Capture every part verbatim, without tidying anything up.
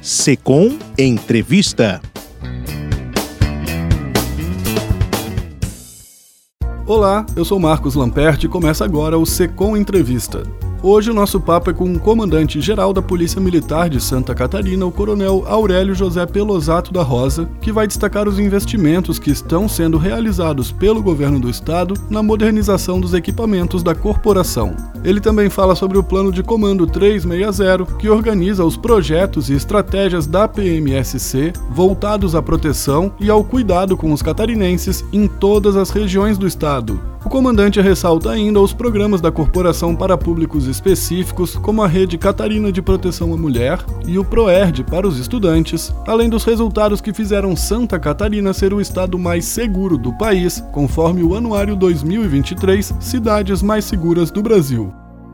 Secom Entrevista. Olá, eu sou Marcos Lamperti e começa agora o Secom Entrevista. Hoje o nosso papo é com o comandante-geral da Polícia Militar de Santa Catarina, o coronel Aurélio José Pelosato da Rosa, que vai destacar os investimentos que estão sendo realizados pelo governo do estado na modernização dos equipamentos da corporação. Ele também fala sobre o Plano de Comando trezentos e sessenta, que organiza os projetos e estratégias da P M S C voltados à proteção e ao cuidado com os catarinenses em todas as regiões do estado. O comandante ressalta ainda os programas da corporação para públicos específicos, como a Rede Catarina de Proteção à Mulher e o PROERD para os estudantes, além dos resultados que fizeram Santa Catarina ser o estado mais seguro do país, conforme o Anuário dois mil e vinte e três, Cidades Mais Seguras do Brasil.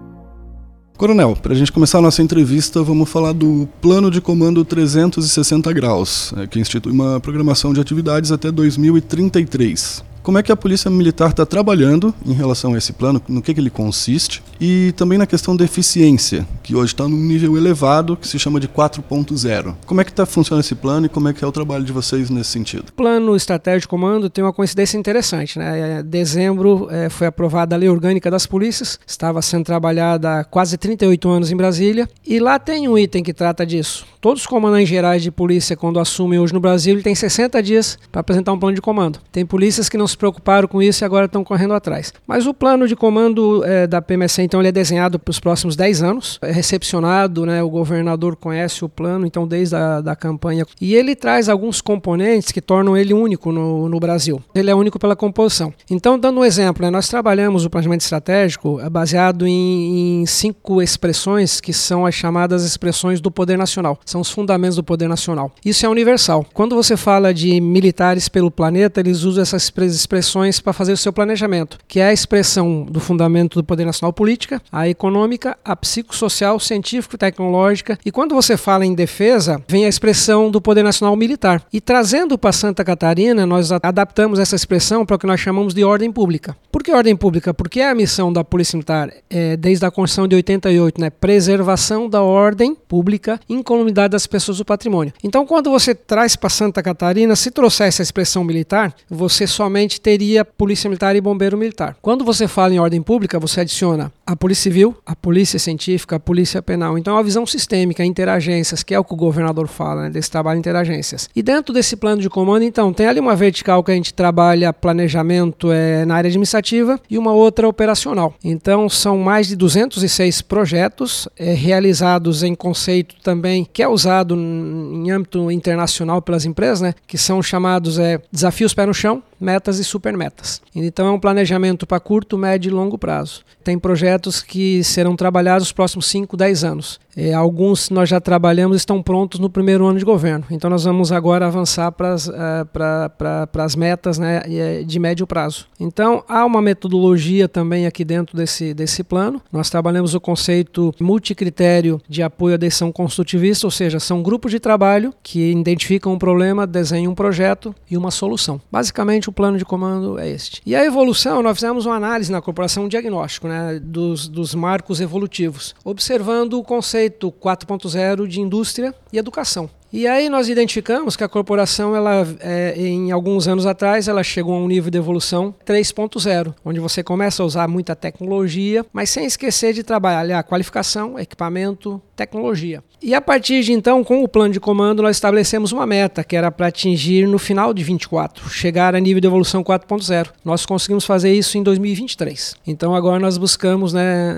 Coronel, para a gente começar a nossa entrevista, vamos falar do Plano de Comando trezentos e sessenta graus, que institui uma programação de atividades até dois mil e trinta e três. Como é que a Polícia Militar está trabalhando em relação a esse plano, no que, que ele consiste, e também na questão da eficiência, que hoje está num nível elevado, que se chama de quatro ponto zero. Como é que tá funcionando esse plano e como é que é o trabalho de vocês nesse sentido? O Plano Estratégico de Comando tem uma coincidência interessante, né? Em dezembro é, foi aprovada a Lei Orgânica das Polícias, estava sendo trabalhada há quase trinta e oito anos em Brasília, e lá tem um item que trata disso. Todos os comandantes gerais de polícia, quando assumem hoje no Brasil, ele tem sessenta dias para apresentar um plano de comando. Tem polícias que não se preocuparam com isso e agora estão correndo atrás. Mas o plano de comando é, da P M S C, então, ele é desenhado para os próximos dez anos. É recepcionado, né, o governador conhece o plano, então, desde a da campanha. E ele traz alguns componentes que tornam ele único no, no Brasil. Ele é único pela composição. Então, dando um exemplo, né, nós trabalhamos o planejamento estratégico baseado em, em cinco expressões que são as chamadas expressões do poder nacional. São os fundamentos do poder nacional. Isso é universal. Quando você fala de militares pelo planeta, eles usam essas expressões para fazer o seu planejamento, que é a expressão do fundamento do poder nacional política, a econômica, a psicossocial, científico e tecnológica. E quando você fala em defesa, vem a expressão do poder nacional militar. E trazendo para Santa Catarina, nós adaptamos essa expressão para o que nós chamamos de ordem pública. Por que ordem pública? Porque a missão da Polícia Militar, é, desde a Constituição de oitenta e oito, né, preservação da ordem pública, incolumidade das pessoas do patrimônio. Então, quando você traz para Santa Catarina, se trouxesse a expressão militar, você somente teria Polícia Militar e Bombeiro Militar. Quando você fala em ordem pública, você adiciona a Polícia Civil, a Polícia Científica, a Polícia Penal. Então, é uma visão sistêmica, interagências, que é o que o governador fala, né, desse trabalho de interagências. E dentro desse plano de comando, então, tem ali uma vertical que a gente trabalha planejamento é, na área administrativa e uma outra operacional. Então, são mais de duzentos e seis projetos é, realizados em conceito também, que é usado em âmbito internacional pelas empresas, né, que são chamados é, desafios pé no chão, metas e supermetas. Então é um planejamento para curto, médio e longo prazo. Tem projetos que serão trabalhados nos próximos cinco, dez anos. E alguns nós já trabalhamos e estão prontos no primeiro ano de governo. Então nós vamos agora avançar para as uh, pra, pra, pras metas, né, de médio prazo. Então há uma metodologia também aqui dentro desse, desse plano. Nós trabalhamos o conceito multicritério de apoio à decisão construtivista, ou seja, são grupos de trabalho que identificam um problema, desenham um projeto e uma solução. Basicamente o plano de comando é este. E a evolução, nós fizemos uma análise na corporação, um diagnóstico, né, dos, dos marcos evolutivos, observando o conceito quatro ponto zero de indústria e educação. E aí nós identificamos que a corporação, ela, é, em alguns anos atrás, ela chegou a um nível de evolução três ponto zero, onde você começa a usar muita tecnologia, mas sem esquecer de trabalhar a qualificação, equipamento, tecnologia. E a partir de então, com o plano de comando, nós estabelecemos uma meta, que era para atingir no final de vinte e quatro, chegar a nível de evolução quatro ponto zero. Nós conseguimos fazer isso em dois mil e vinte e três. Então agora nós buscamos,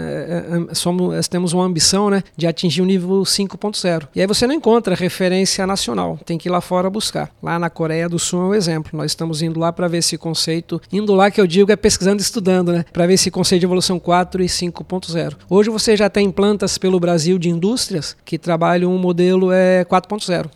né, somos, temos uma ambição, né, de atingir o nível cinco ponto zero. E aí você não encontra referência nacional, tem que ir lá fora buscar. Lá na Coreia do Sul é um exemplo. Nós estamos indo lá para ver esse conceito, indo lá que eu digo é pesquisando e estudando, né, para ver esse conceito de evolução quatro e cinco ponto zero. Hoje você já tem plantas pelo Brasil de indústrias que trabalham um modelo é, quatro ponto zero.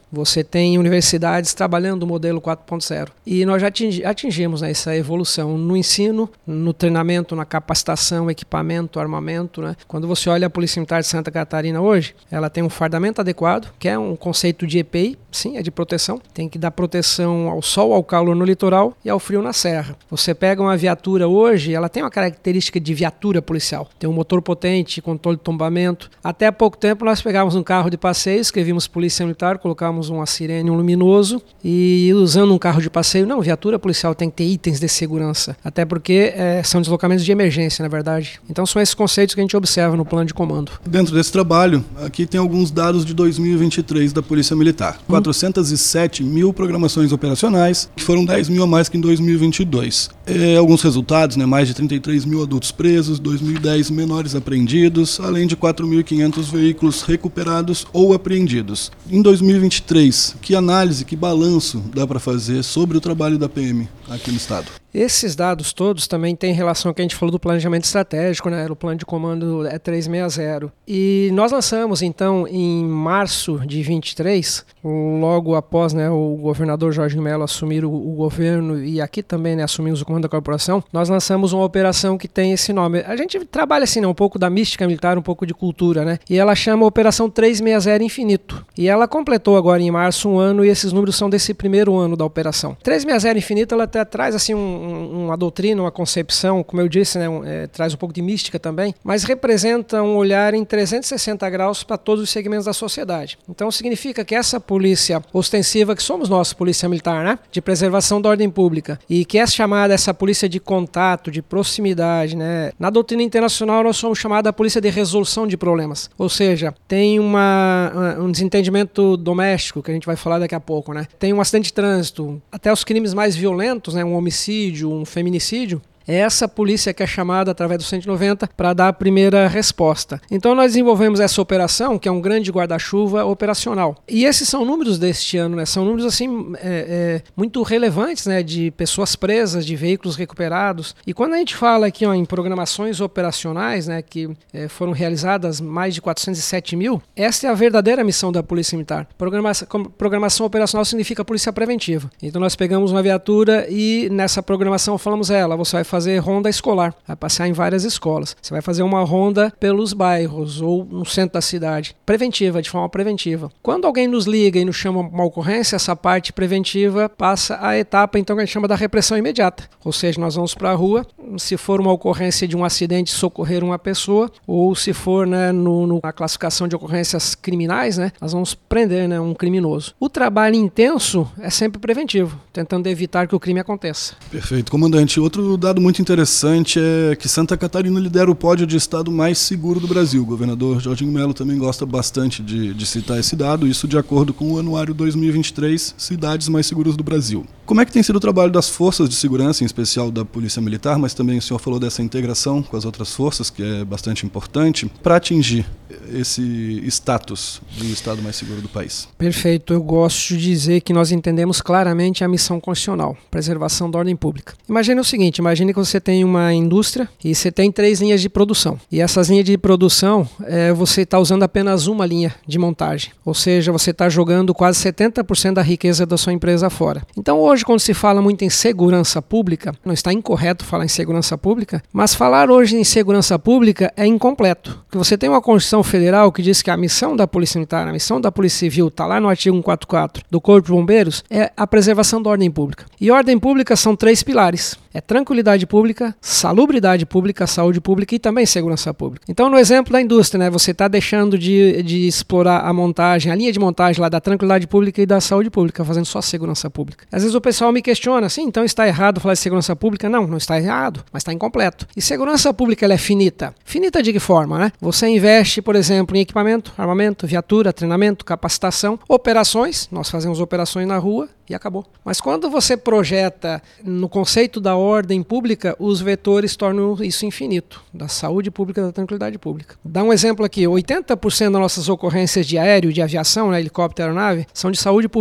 você tem universidades trabalhando o modelo quatro ponto zero. E nós já atingi, atingimos né, essa evolução no ensino, no treinamento, na capacitação, equipamento, armamento. Né? Quando você olha a Polícia Militar de Santa Catarina hoje, ela tem um fardamento adequado, que é um conceito de E P I, sim, é de proteção. Tem que dar proteção ao sol, ao calor no litoral e ao frio na serra. Você pega uma viatura hoje, ela tem uma característica de viatura policial. Tem um motor potente, controle de tombamento. Até há pouco tempo nós pegávamos um carro de passeio, escrevíamos Polícia Militar, colocávamos uma sirene, um luminoso e usando um carro de passeio. Não, viatura policial tem que ter itens de segurança. Até porque é, são deslocamentos de emergência, na verdade. Então são esses conceitos que a gente observa no plano de comando. Dentro desse trabalho, aqui tem alguns dados de dois mil e vinte e três da Polícia Militar. Hum. quatrocentas e sete mil programações operacionais, que foram dez mil a mais que em dois mil e vinte e dois. É, alguns resultados, né, mais de trinta e três mil adultos presos, dois mil e dez menores apreendidos, além de quatro mil e quinhentos veículos recuperados ou apreendidos. Em dois mil e vinte e três, que análise, que balanço dá para fazer sobre o trabalho da P M aqui no estado? Esses dados todos também têm relação ao que a gente falou do planejamento estratégico, né? O plano de comando é trezentos e sessenta. E nós lançamos, então, em março de vinte e três, logo após né, o governador Jorginho Melo assumir o, o governo e aqui também né, assumimos o comando da corporação, nós lançamos uma operação que tem esse nome. A gente trabalha assim, né, um pouco da mística militar, um pouco de cultura, né? E ela chama Operação trezentos e sessenta Infinito. E ela completou agora em março um ano e esses números são desse primeiro ano da operação. trezentos e sessenta Infinito, ela até traz assim um uma doutrina, uma concepção, como eu disse, né, um, é, traz um pouco de mística também, mas representa um olhar em trezentos e sessenta graus para todos os segmentos da sociedade. Então significa que essa polícia ostensiva, que somos nós, polícia militar, né, de preservação da ordem pública, e que é chamada essa polícia de contato, de proximidade, né, na doutrina internacional nós somos chamada a polícia de resolução de problemas, ou seja, tem uma, um desentendimento doméstico, que a gente vai falar daqui a pouco, né, tem um acidente de trânsito, até os crimes mais violentos, né, um homicídio, um feminicídio, é essa polícia que é chamada através do cento e noventa para dar a primeira resposta. Então nós desenvolvemos essa operação, que é um grande guarda-chuva operacional. E esses são números deste ano, né? São números assim é, é, muito relevantes, né? De pessoas presas, de veículos recuperados. E quando a gente fala aqui ó, em programações operacionais, né? Que é, foram realizadas mais de quatrocentos e sete mil, essa é a verdadeira missão da Polícia Militar. Programação, programação operacional significa polícia preventiva. Então nós pegamos uma viatura e nessa programação falamos a ela, você vai fazer fazer ronda escolar, vai passear em várias escolas. Você vai fazer uma ronda pelos bairros ou no centro da cidade, preventiva, de forma preventiva. Quando alguém nos liga e nos chama uma ocorrência, essa parte preventiva passa a etapa então que a gente chama da repressão imediata. Ou seja, nós vamos para a rua, se for uma ocorrência de um acidente, socorrer uma pessoa, ou se for né, no, no, na classificação de ocorrências criminais, né, nós vamos prender né, um criminoso. O trabalho intenso é sempre preventivo, tentando evitar que o crime aconteça. Perfeito. Comandante, outro dado muito interessante é que Santa Catarina lidera o pódio de estado mais seguro do Brasil. O governador Jorginho Melo também gosta bastante de, de citar esse dado, isso de acordo com o Anuário dois mil e vinte e três, Cidades Mais Seguras do Brasil. Como é que tem sido o trabalho das forças de segurança, em especial da Polícia Militar, mas também o senhor falou dessa integração com as outras forças, que é bastante importante, para atingir esse status de estado mais seguro do país? Perfeito. Eu gosto de dizer que nós entendemos claramente a missão constitucional, preservação da ordem pública. Imagine o seguinte, imagine que você tem uma indústria e você tem três linhas de produção. E essas linhas de produção, é, você está usando apenas uma linha de montagem. Ou seja, você está jogando quase setenta por cento da riqueza da sua empresa fora. Então hoje, quando se fala muito em segurança pública, não está incorreto falar em segurança pública, mas falar hoje em segurança pública é incompleto. Porque você tem uma Constituição Federal que diz que a missão da Polícia Militar, a missão da Polícia Civil, está lá no artigo cento e quarenta e quatro do Corpo de Bombeiros, é a preservação da ordem pública. E ordem pública são três pilares. É tranquilidade pública, salubridade pública, saúde pública e também segurança pública. Então, no exemplo da indústria, né, você está deixando de, de explorar a montagem, a linha de montagem lá da tranquilidade pública e da saúde pública, fazendo só segurança pública. Às vezes o pessoal me questiona, assim, então está errado falar de segurança pública? Não, não está errado, mas está incompleto. E segurança pública ela é finita. Finita de que forma, né? Você investe, por exemplo, em equipamento, armamento, viatura, treinamento, capacitação, operações, nós fazemos operações na rua e acabou. Mas quando você projeta no conceito da ordem pública, os vetores tornam isso infinito, da saúde pública, da tranquilidade pública. Dá um exemplo aqui, oitenta por cento das nossas ocorrências de aéreo, de aviação, né, helicóptero, aeronave, são de saúde pública.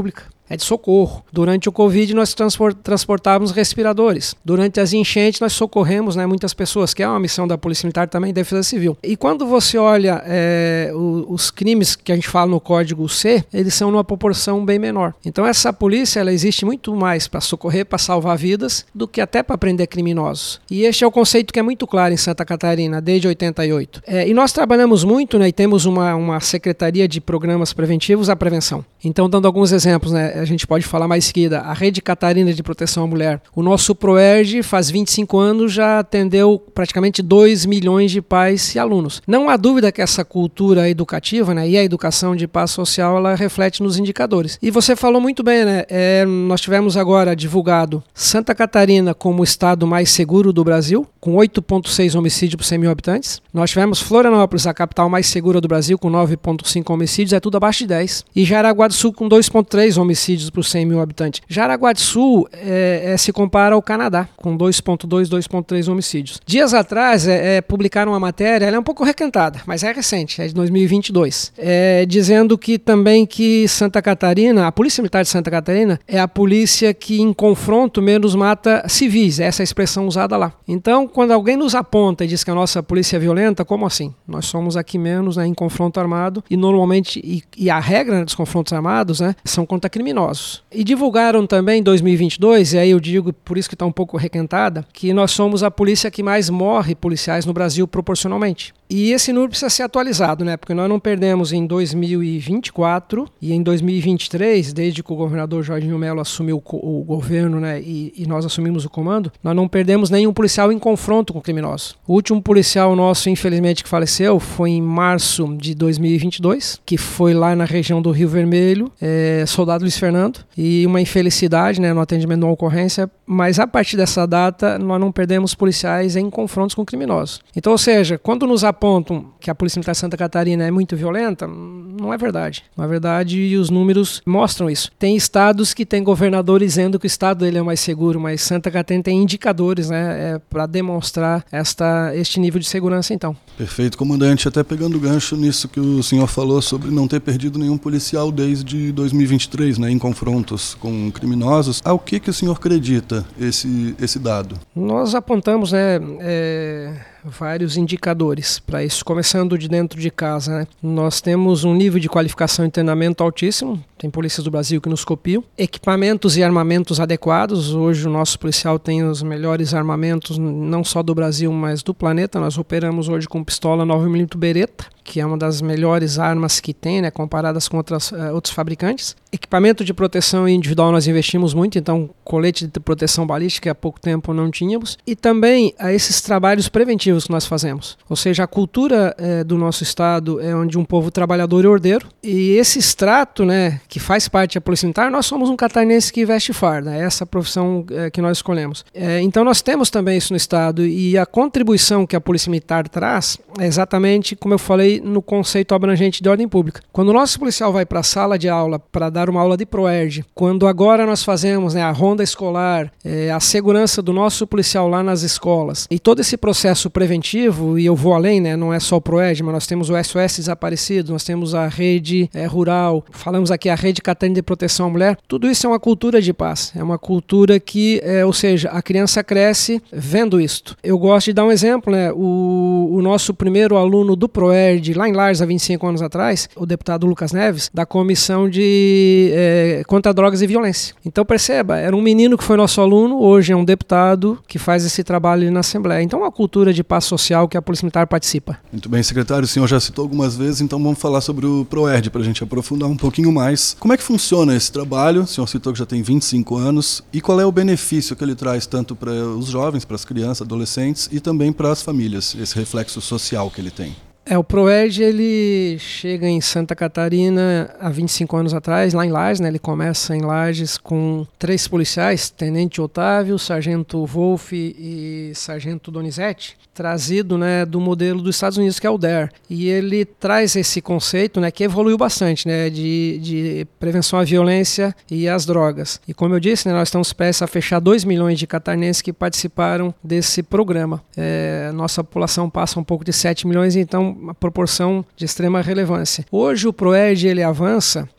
é de socorro. Durante o Covid nós transportávamos respiradores. Durante as enchentes nós socorremos, né, muitas pessoas, que é uma missão da Polícia Militar também, Defesa Civil. E quando você olha é, o, os crimes que a gente fala no Código C, eles são numa proporção bem menor. Então essa polícia ela existe muito mais para socorrer, para salvar vidas, do que até para prender criminosos. E este é o conceito que é muito claro em Santa Catarina, desde oitenta e oito. É, e nós trabalhamos muito, né, e temos uma, uma secretaria de programas preventivos à prevenção. Então, dando alguns exemplos, né, a gente pode falar mais seguida, a Rede Catarina de Proteção à Mulher. O nosso PROERD, faz vinte e cinco anos, já atendeu praticamente dois milhões de pais e alunos. Não há dúvida que essa cultura educativa, né, e a educação de paz social, ela reflete nos indicadores. E você falou muito bem, né, é, nós tivemos agora divulgado Santa Catarina como o estado mais seguro do Brasil, com oito vírgula seis homicídios por cem mil habitantes. Nós tivemos Florianópolis, a capital mais segura do Brasil, com nove vírgula cinco homicídios, é tudo abaixo de dez. E Jaraguá do Sul com dois vírgula três homicídios por cem mil habitantes. Jaraguá do Sul é, é, se compara ao Canadá, com dois vírgula dois, dois vírgula três homicídios. Dias atrás é, é, publicaram uma matéria, ela é um pouco requentada, mas é recente, é de dois mil e vinte e dois, é, dizendo que também que Santa Catarina, a Polícia Militar de Santa Catarina, é a polícia que em confronto menos mata civis, essa é a expressão usada lá. Então, quando alguém nos aponta e diz que a nossa polícia é violenta, como assim? Nós somos aqui menos, né, em confronto armado e normalmente, e, e a regra, né, dos confrontos armados, né, são contra criminosos. E divulgaram também em dois mil e vinte e dois, e aí eu digo, por isso que está um pouco requentada, que nós somos a polícia que mais morre policiais no Brasil proporcionalmente. E esse número precisa ser atualizado, né? Porque nós não perdemos em dois mil e vinte e quatro e em dois mil e vinte e três, desde que o governador Jorginho Mello assumiu o, o governo, né, e, e nós assumimos o comando, nós não perdemos nenhum policial em confronto com criminosos. O último policial nosso, infelizmente, que faleceu foi em março de dois mil e vinte e dois, que foi lá na região do Rio Vermelho, é, soldado Luiz Fernando, e uma infelicidade, né, no atendimento de uma ocorrência, mas a partir dessa data nós não perdemos policiais em confrontos com criminosos. Então, ou seja, quando nos apontam que a Polícia Militar de Santa Catarina é muito violenta, não é verdade. Na verdade, os números mostram isso. Tem estados que têm governadores dizendo que o estado dele é mais seguro, mas Santa Catarina tem indicadores, né, é, para demonstrar esta, este nível de segurança, então. Perfeito, comandante. Até pegando gancho nisso que o senhor falou sobre não ter perdido nenhum policial desde dois mil e vinte e três, né, em confrontos com criminosos, ao que, que o senhor acredita esse, esse dado? Nós apontamos, né, é... vários indicadores para isso, começando de dentro de casa, né? Nós temos um nível de qualificação e treinamento altíssimo, tem polícias do Brasil que nos copiam, equipamentos e armamentos adequados. Hoje o nosso policial tem os melhores armamentos, não só do Brasil, mas do planeta. Nós operamos hoje com pistola nove milímetros Beretta, que é uma das melhores armas que tem, né, comparadas com outras, uh, outros fabricantes. Equipamento de proteção individual nós investimos muito, então colete de proteção balística há pouco tempo não tínhamos. E também a esses trabalhos preventivos que nós fazemos. Ou seja, a cultura é, do nosso estado é onde um povo trabalhador e ordeiro. E esse extrato, né, que faz parte da Polícia Militar, nós somos um catarinense que veste farda. É essa profissão é, que nós escolhemos. É, então nós temos também isso no estado. E a contribuição que a Polícia Militar traz é exatamente, como eu falei, no conceito abrangente de ordem pública. Quando o nosso policial vai para a sala de aula para dar uma aula de PROERD, quando agora nós fazemos, né, a ronda escolar, é, a segurança do nosso policial lá nas escolas, e todo esse processo preventivo, e eu vou além, né, não é só o PROERD, mas nós temos o S O S Desaparecido, nós temos a rede é, rural, falamos aqui a Rede Catarina de Proteção à Mulher, tudo isso é uma cultura de paz, é uma cultura que, é, ou seja, a criança cresce vendo isto. Eu gosto de dar um exemplo, né, o, o nosso primeiro aluno do PROERD, lá em Lages, há vinte e cinco anos atrás, o deputado Lucas Neves, da Comissão de é, Contra Drogas e Violência. Então perceba, era um menino que foi nosso aluno, hoje é um deputado que faz esse trabalho na Assembleia. Então é uma cultura de paz social que a Polícia Militar participa. Muito bem, secretário, o senhor já citou algumas vezes, então vamos falar sobre o PROERD para a gente aprofundar um pouquinho mais. Como é que funciona esse trabalho? O senhor citou que já tem vinte e cinco anos, e qual é o benefício que ele traz tanto para os jovens, para as crianças, adolescentes e também para as famílias, esse reflexo social que ele tem? É, o PROERD, ele chega em Santa Catarina há vinte e cinco anos atrás, lá em Lages, né? Ele começa em Lages com três policiais, Tenente Otávio, Sargento Wolf e Sargento Donizete, trazido, né, do modelo dos Estados Unidos, que é o D A R. E ele traz esse conceito, né, que evoluiu bastante, né, de, de prevenção à violência e às drogas. E como eu disse, né, nós estamos prestes a fechar dois milhões de catarinenses que participaram desse programa. É, nossa população passa um pouco de sete milhões, então uma proporção de extrema relevância. Hoje o PROERD ele avança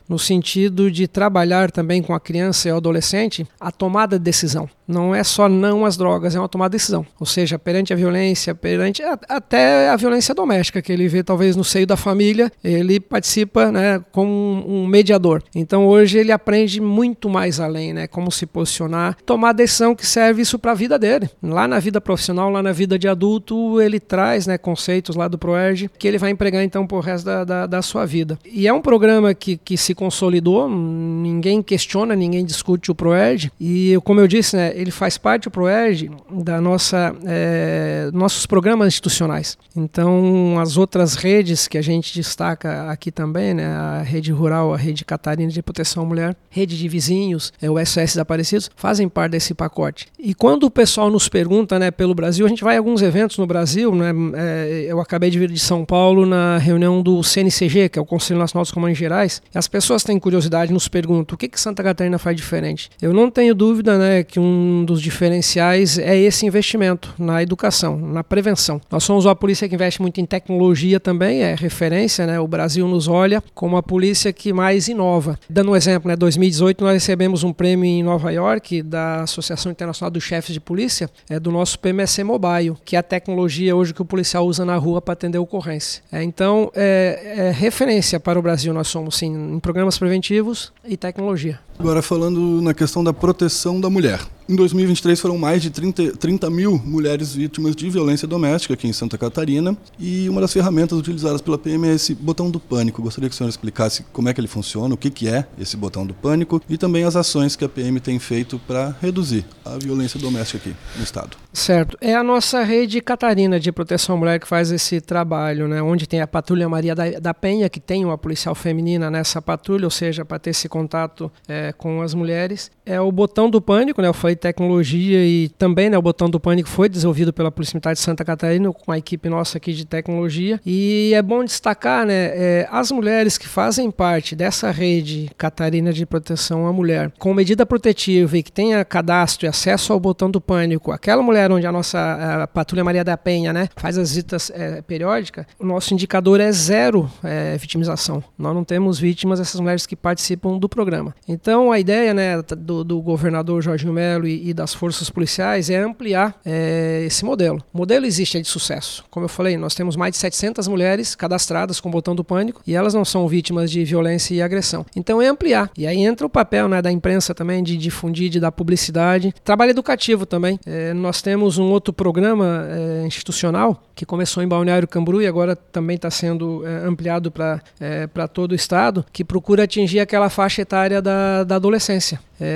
no sentido de trabalhar também com a criança e o adolescente a tomada de decisão. Não é só não às drogas, é uma tomada de decisão. Ou seja, perante a violência, perante a, até a violência doméstica, que ele vê talvez no seio da família, ele participa, né, como um, um mediador. Então hoje ele aprende muito mais além, né, como se posicionar, tomar a decisão que serve isso para a vida dele. Lá na vida profissional, lá na vida de adulto, ele traz, né, conceitos lá do ProERG que ele vai empregar então pro resto da, da, da sua vida. E é um programa que, que se consolidou, ninguém questiona, ninguém discute o ProERG. E como eu disse, né, ele faz parte, o ProERG, da nossa, é, nossos programas institucionais. Então, as outras redes que a gente destaca aqui também, né, a Rede Rural, a Rede Catarina de Proteção à Mulher, Rede de Vizinhos, é, o S O S Desaparecidos, fazem parte desse pacote. E quando o pessoal nos pergunta, né, pelo Brasil, a gente vai a alguns eventos no Brasil, né, é, eu acabei de vir de São Paulo na reunião do C N C G, que é o Conselho Nacional dos Comandos Gerais, e as pessoas têm curiosidade, nos perguntam o que, que Santa Catarina faz diferente. Eu não tenho dúvida, né, que um Um dos diferenciais é esse investimento na educação, na prevenção. Nós somos uma polícia que investe muito em tecnologia também, é referência, né? O Brasil nos olha como a polícia que mais inova. Dando um exemplo, né? dois mil e dezoito nós recebemos um prêmio em Nova York da Associação Internacional dos Chefes de Polícia, é, do nosso P M S Mobile, que é a tecnologia hoje que o policial usa na rua para atender ocorrência. É, então, é, é referência para o Brasil, nós somos sim, em programas preventivos e tecnologia. Agora falando na questão da proteção da mulher. Em dois mil e vinte e três foram mais de trinta, trinta mil mulheres vítimas de violência doméstica aqui em Santa Catarina, e uma das ferramentas utilizadas pela P M é esse botão do pânico. Gostaria que o senhor explicasse como é que ele funciona, o que, que é esse botão do pânico e também as ações que a P M tem feito para reduzir a violência doméstica aqui no estado. Certo. É a nossa Rede Catarina de Proteção à Mulher que faz esse trabalho, né? Onde tem a Patrulha Maria da, da Penha, que tem uma policial feminina nessa patrulha, ou seja, para ter esse contato é, com as mulheres. É o botão do pânico, né? Eu falei tecnologia e também, né, o botão do pânico foi desenvolvido pela Polícia Militar de Santa Catarina com a equipe nossa aqui de tecnologia. E é bom destacar, né, é, as mulheres que fazem parte dessa Rede Catarina de Proteção à Mulher com medida protetiva e que tenha cadastro e acesso ao botão do pânico, aquela mulher onde a nossa a Patrulha Maria da Penha, né, faz as visitas é, periódicas, o nosso indicador é zero é, vitimização. Nós não temos vítimas dessas mulheres que participam do programa. Então a ideia, né, do, do governador Jorginho Melo e, e das forças policiais é ampliar é, esse modelo. O modelo existe, é de sucesso. Como eu falei, nós temos mais de setecentas mulheres cadastradas com o botão do pânico e elas não são vítimas de violência e agressão. Então é ampliar. E aí entra o papel, né, da imprensa também de difundir, de dar publicidade. Trabalho educativo também. É, nós temos um outro programa é, institucional que começou em Balneário Camboriú e agora também está sendo é, ampliado para é, para todo o estado, que procura atingir aquela faixa etária da, da adolescência.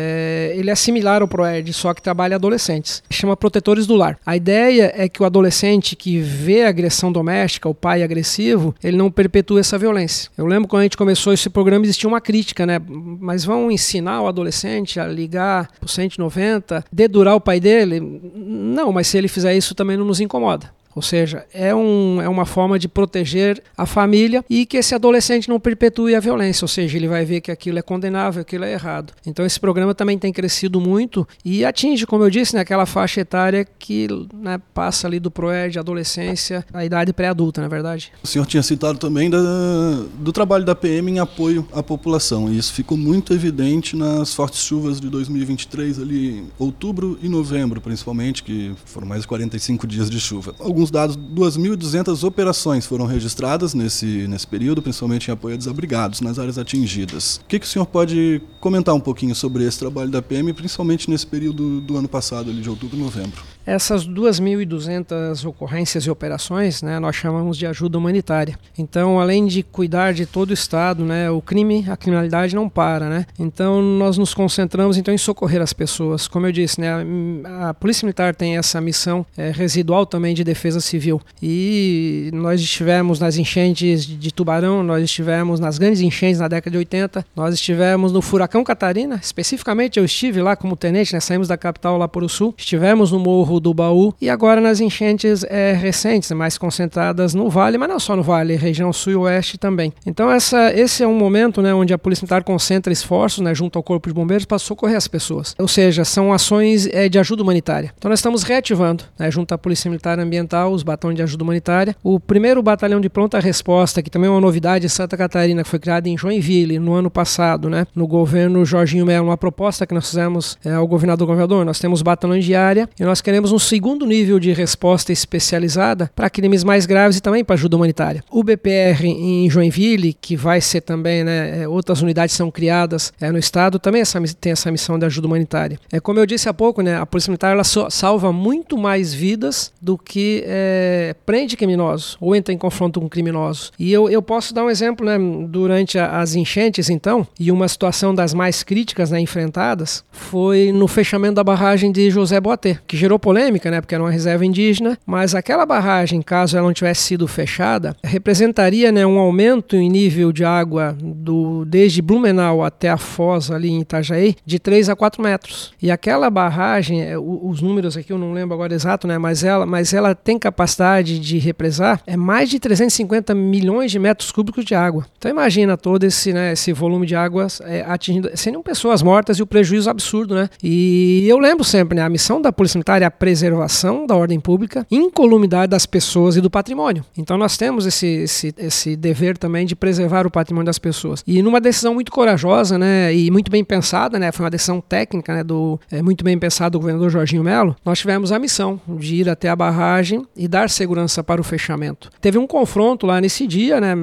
É, ele é similar ao ProERG, só que trabalha adolescentes. Chama Protetores do Lar. A ideia é que o adolescente que vê a agressão doméstica, o pai agressivo, ele não perpetua essa violência. Eu lembro quando a gente começou esse programa, existia uma crítica, né? Mas vão ensinar o adolescente a ligar pro cento e noventa, dedurar o pai dele? Não, mas se ele fizer isso também não nos incomoda. Ou seja, é, um, é uma forma de proteger a família e que esse adolescente não perpetue a violência, ou seja, ele vai ver que aquilo é condenável, aquilo é errado. Então esse programa também tem crescido muito e atinge, como eu disse, né, aquela faixa etária que, né, passa ali do ProERG, adolescência, a idade pré-adulta, na verdade. O senhor tinha citado também da, do trabalho da P M em apoio à população, e isso ficou muito evidente nas fortes chuvas de dois mil e vinte e três, ali outubro e novembro principalmente, que foram mais de quarenta e cinco dias de chuva. Alguns dados, duas mil e duzentas operações foram registradas nesse, nesse período, principalmente em apoio a desabrigados, nas áreas atingidas. O que, que o senhor pode comentar um pouquinho sobre esse trabalho da P M, principalmente nesse período do ano passado, ali de outubro e novembro? Essas duas mil e duzentas ocorrências e operações, né, nós chamamos de ajuda humanitária. Então, além de cuidar de todo o estado, né, o crime, a criminalidade não para, né? Então, nós nos concentramos então em socorrer as pessoas. Como eu disse, né, a, a Polícia Militar tem essa missão é, residual também de defesa civil. E nós estivemos nas enchentes de Tubarão, nós estivemos nas grandes enchentes na década de oitenta, nós estivemos no Furacão Catarina, especificamente eu estive lá como tenente, né, saímos da capital lá para o sul, estivemos no Morro Morro do Baú e agora nas enchentes é, recentes, mais concentradas no Vale, mas não só no Vale, região sul e oeste também. Então essa, esse é um momento, né, onde a Polícia Militar concentra esforços, né, junto ao Corpo de Bombeiros para socorrer as pessoas. Ou seja, são ações é, de ajuda humanitária. Então nós estamos reativando, né, junto à Polícia Militar Ambiental, os batalhões de ajuda humanitária. O primeiro batalhão de pronta resposta, que também é uma novidade em Santa Catarina, que foi criado em Joinville no ano passado, né, no governo Jorginho Melo, uma proposta que nós fizemos é, ao governador governador, nós temos batalhões de área e nós queremos um segundo nível de resposta especializada para crimes mais graves e também para ajuda humanitária. O B P R em Joinville, que vai ser também, né, outras unidades são criadas é, no estado, também essa, tem essa missão de ajuda humanitária. É, como eu disse há pouco, né, a Polícia Militar ela so, salva muito mais vidas do que é, prende criminosos ou entra em confronto com criminosos. E eu, eu posso dar um exemplo, né, durante a, as enchentes, então, e uma situação das mais críticas, né, enfrentadas, foi no fechamento da barragem de José Boatê, que gerou polêmica, né, porque era uma reserva indígena, mas aquela barragem, caso ela não tivesse sido fechada, representaria, né, um aumento em nível de água do, desde Blumenau até a foz ali em Itajaí, de três a quatro metros. E aquela barragem, os números aqui eu não lembro agora exato, né, mas ela, mas ela tem capacidade de represar é mais de trezentos e cinquenta milhões de metros cúbicos de água. Então imagina todo esse, né, esse volume de água é, atingindo, seriam pessoas mortas e o prejuízo absurdo, né? E eu lembro sempre, né, a missão da Polícia Militar é a preservação da ordem pública, incolumidade das pessoas e do patrimônio. Então nós temos esse, esse, esse dever também de preservar o patrimônio das pessoas. E numa decisão muito corajosa, né, e muito bem pensada, né, foi uma decisão técnica, né, do, é, muito bem pensada do governador Jorginho Melo, nós tivemos a missão de ir até a barragem e dar segurança para o fechamento. Teve um confronto lá nesse dia, né,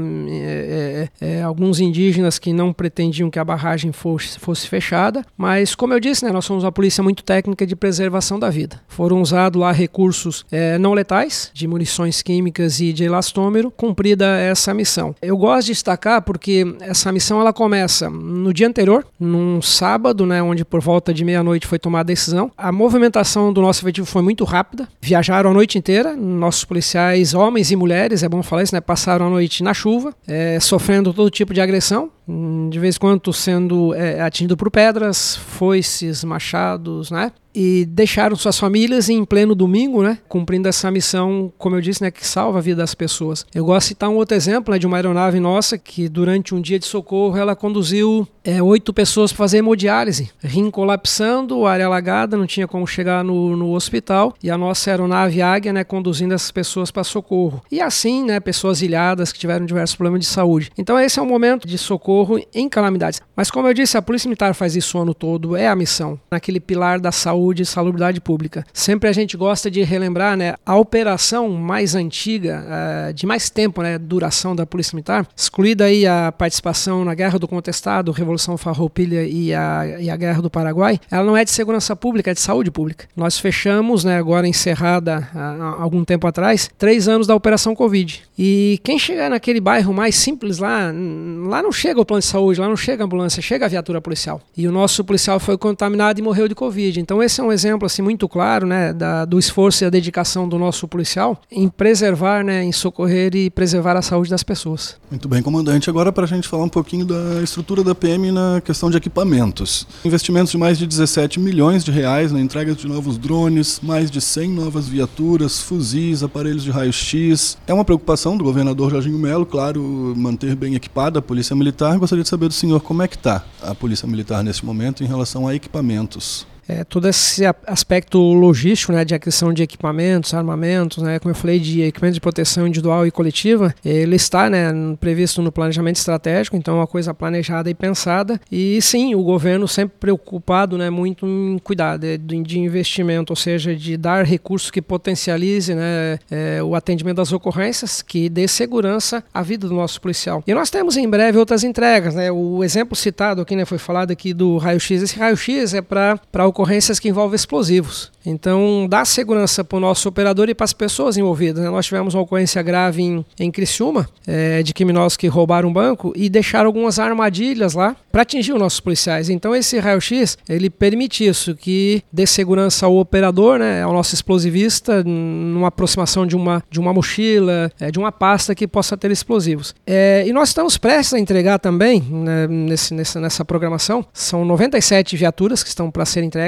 é, é, é, alguns indígenas que não pretendiam que a barragem fosse, fosse fechada, mas como eu disse, né, nós somos uma polícia muito técnica de preservação da vida. Foram usados lá recursos é, não letais, de munições químicas e de elastômero, cumprida essa missão. Eu gosto de destacar porque essa missão ela começa no dia anterior, num sábado, né, onde por volta de meia-noite foi tomada a decisão. A movimentação do nosso efetivo foi muito rápida, viajaram a noite inteira, nossos policiais, homens e mulheres, é bom falar isso, né, passaram a noite na chuva, é, sofrendo todo tipo de agressão, de vez em quando sendo é, atingido por pedras, foices, machados, né? E deixaram suas famílias em pleno domingo, né, cumprindo essa missão, como eu disse, né, que salva a vida das pessoas. Eu gosto de citar um outro exemplo, né, de uma aeronave nossa que durante um dia de socorro ela conduziu é, oito pessoas para fazer hemodiálise, rim colapsando, área alagada, não tinha como chegar no, no hospital, e a nossa aeronave Águia, né, conduzindo essas pessoas para socorro. E assim, né, pessoas ilhadas que tiveram diversos problemas de saúde. Então esse é um momento de socorro em calamidades. Mas como eu disse, a Polícia Militar faz isso o ano todo, é a missão, naquele pilar da saúde e salubridade pública. Sempre a gente gosta de relembrar, né, a operação mais antiga, uh, de mais tempo, né, duração da Polícia Militar, excluída aí a participação na Guerra do Contestado, Revolução Farroupilha e a, e a Guerra do Paraguai, ela não é de segurança pública, é de saúde pública. Nós fechamos, né, agora encerrada há algum tempo atrás, três anos da Operação Covid. E quem chegar naquele bairro mais simples lá, lá não chega o plano de saúde, lá não chega a ambulância, chega a viatura policial. E o nosso policial foi contaminado e morreu de Covid. Então esse é um exemplo assim, muito claro, né, da, do esforço e a dedicação do nosso policial em preservar, né, em socorrer e preservar a saúde das pessoas. Muito bem, comandante. Agora para a gente falar um pouquinho da estrutura da P M na questão de equipamentos. Investimentos de mais de dezessete milhões de reais na entrega de novos drones, mais de cem novas viaturas, fuzis, aparelhos de raio-x. É uma preocupação do governador Jorginho Melo, claro, manter bem equipada a Polícia Militar. Gostaria de saber do senhor como é que está a Polícia Militar nesse momento em relação a equipamentos. É, todo esse aspecto logístico, né, de aquisição de equipamentos, armamentos, né, como eu falei, de equipamentos de proteção individual e coletiva, ele está, né, previsto no planejamento estratégico, então é uma coisa planejada e pensada. E sim, o governo sempre preocupado, né, muito em cuidar de, de investimento, ou seja, de dar recursos que potencialize, né, é, o atendimento das ocorrências, que dê segurança à vida do nosso policial. E nós temos em breve outras entregas, né, o exemplo citado aqui, né, foi falado aqui do raio-x. Esse raio-x é para ocorrências que envolvem explosivos. Então, dá segurança para o nosso operador e para as pessoas envolvidas, né? Nós tivemos uma ocorrência grave em, em Criciúma, é, de criminosos que roubaram um banco e deixaram algumas armadilhas lá para atingir os nossos policiais. Então, esse raio-x, ele permite isso, que dê segurança ao operador, né, ao nosso explosivista, numa aproximação de uma, de uma mochila, é, de uma pasta que possa ter explosivos. É, e nós estamos prestes a entregar também, né, nesse, nessa, nessa programação, são noventa e sete viaturas que estão para serem entregues,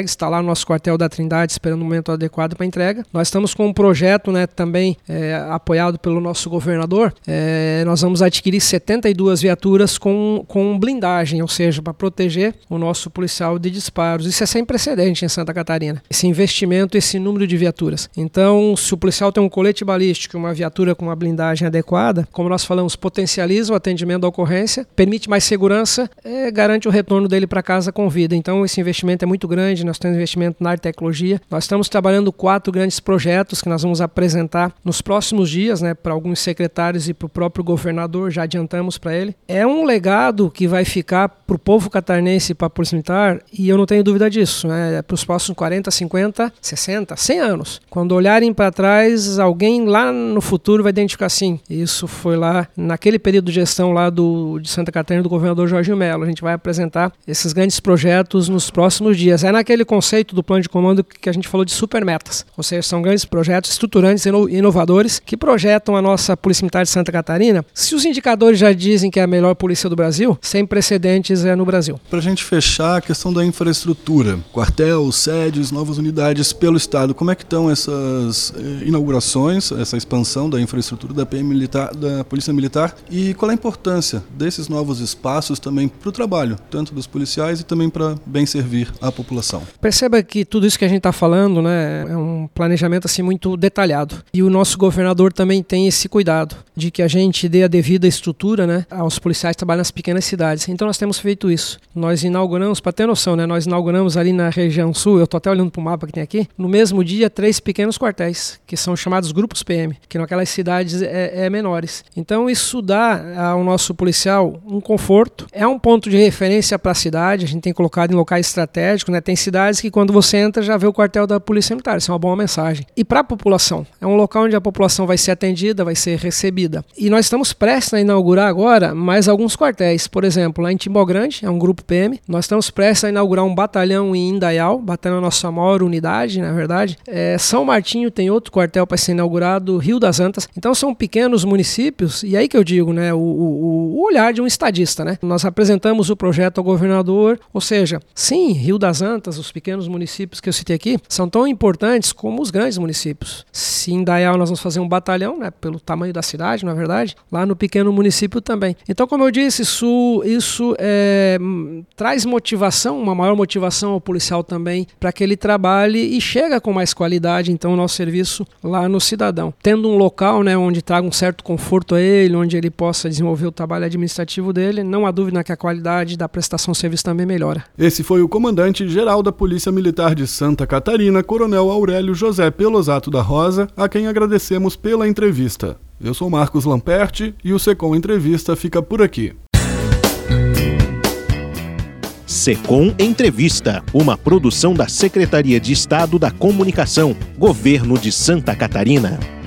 entregue, está lá no nosso quartel da Trindade esperando o momento adequado para entrega. Nós estamos com um projeto, né, também é, apoiado pelo nosso governador. É, nós vamos adquirir setenta e duas viaturas com, com blindagem, ou seja, para proteger o nosso policial de disparos. Isso é sem precedente em Santa Catarina, esse investimento, esse número de viaturas. Então, se o policial tem um colete balístico e uma viatura com uma blindagem adequada, como nós falamos, potencializa o atendimento da ocorrência, permite mais segurança, é, garante o retorno dele para casa com vida. Então, esse investimento é muito grande, nós temos investimento na tecnologia. Nós estamos trabalhando quatro grandes projetos que nós vamos apresentar nos próximos dias, né, para alguns secretários e para o próprio governador, já adiantamos para ele. É um legado que vai ficar para o povo catarinense e para a Polícia Militar, e eu não tenho dúvida disso, né, para os próximos quarenta, cinquenta, sessenta, cem anos. Quando olharem para trás, alguém lá no futuro vai identificar assim, isso foi lá naquele período de gestão lá do, de Santa Catarina do governador Jorginho Melo. A gente vai apresentar esses grandes projetos nos próximos dias. É naquele conceito do plano de comando que a gente falou de supermetas, ou seja, são grandes projetos estruturantes e inovadores que projetam a nossa Polícia Militar de Santa Catarina. Se os indicadores já dizem que é a melhor polícia do Brasil, sem precedentes é no Brasil. Para a gente fechar a questão da infraestrutura, quartel, sedes, novas unidades pelo Estado, como é que estão essas inaugurações, essa expansão da infraestrutura da P M militar, da Polícia Militar, e qual é a importância desses novos espaços também para o trabalho, tanto dos policiais e também para bem servir a população? Perceba que tudo isso que a gente está falando, né, é um planejamento assim muito detalhado, e o nosso governador também tem esse cuidado de que a gente dê a devida estrutura, né, aos policiais que trabalham nas pequenas cidades. Então nós temos feito isso. Nós inauguramos, para ter noção, né, nós inauguramos ali na região sul, eu estou até olhando para o mapa que tem aqui, no mesmo dia três pequenos quartéis, que são chamados grupos P M, que naquelas cidades é, é menores. Então isso dá ao nosso policial um conforto, é um ponto de referência para a cidade, a gente tem colocado em locais estratégicos, né, tem cidades que quando você entra já vê o quartel da Polícia Militar, isso é uma boa mensagem. E para a população, é um local onde a população vai ser atendida, vai ser recebida. E nós estamos prestes a inaugurar agora mais alguns quartéis, por exemplo, lá em Timbó Grande, é um grupo P M, nós estamos prestes a inaugurar um batalhão em Indaial, batalhão a nossa maior unidade, na verdade. É, São Martinho tem outro quartel para ser inaugurado, Rio das Antas. Então são pequenos municípios, e aí que eu digo, né, o, o, o olhar de um estadista, né? Nós apresentamos o projeto ao governador, ou seja, sim, Rio das Antas, os pequenos municípios que eu citei aqui, são tão importantes como os grandes municípios. Se em Indaial nós vamos fazer um batalhão, né, pelo tamanho da cidade, na verdade, lá no pequeno município também. Então, como eu disse, isso, isso é, traz motivação, uma maior motivação ao policial também, para que ele trabalhe e chega com mais qualidade, então, o nosso serviço lá no cidadão. Tendo um local, né, onde traga um certo conforto a ele, onde ele possa desenvolver o trabalho administrativo dele, não há dúvida que a qualidade da prestação de serviço também melhora. Esse foi o comandante-geral da Polícia Militar de Santa Catarina, Coronel Aurélio José Pelosato da Rosa, a quem agradecemos pela entrevista. Eu sou Marcos Lamperti e o Secom Entrevista fica por aqui. Secom Entrevista, uma produção da Secretaria de Estado da Comunicação, Governo de Santa Catarina.